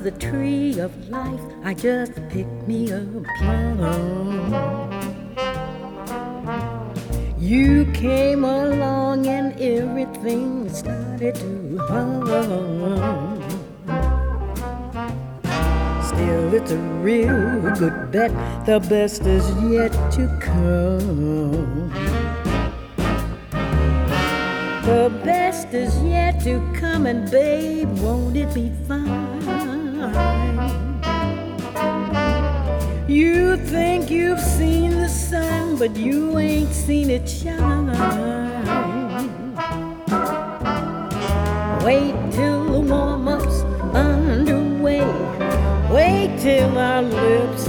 the tree of life, I just picked me a plum. You came along and everything started to hum. Still, it's a real good bet, the best is yet to come. The best is yet to come, and babe, won't it be fine? You think you've seen the sun, but you ain't seen it shine. Wait till the warm-up's underway. Wait till our lips